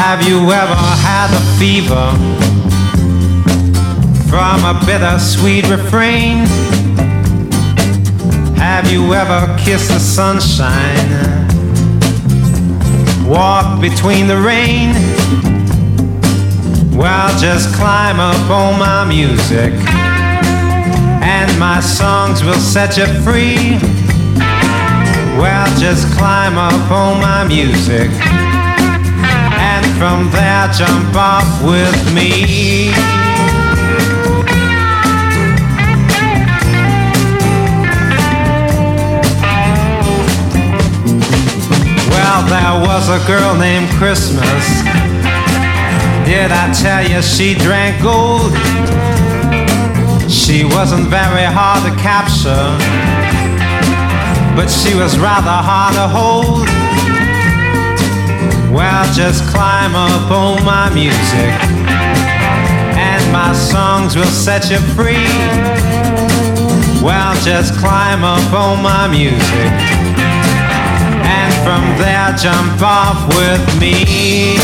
Have you ever had a fever from a bittersweet refrain? Have you ever kissed the sunshine, walked between the rain? Well, just climb up on my music and my songs will set you free. Well, just climb up on my music and from there jump off with me. Well, there was a girl named Christmas. Did I tell you she drank gold? She wasn't very hard to capture, but she was rather hard to hold. Well, just climb up on my music and my songs will set you free. Well, just climb up on my music and from there jump off with me.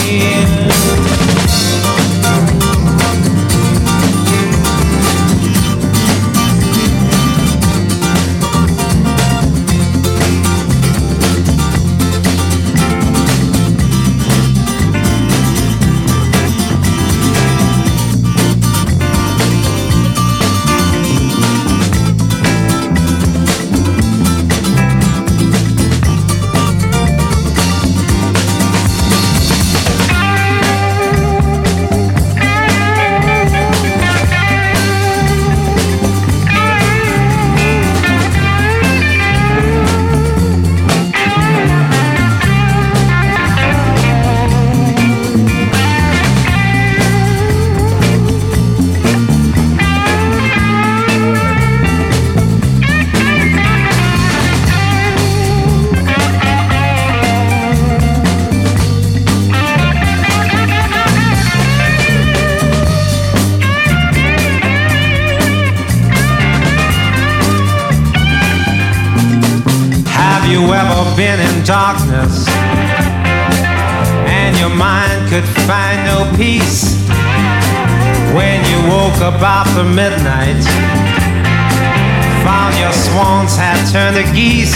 Have you ever been in darkness and your mind could find no peace? When you woke up after midnight, found your swans had turned to geese?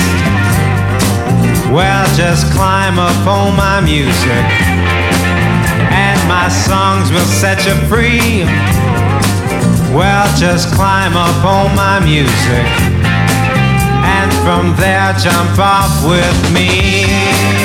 Well, just climb up on my music and my songs will set you free. Well, just climb up on my music and from there jump off with me.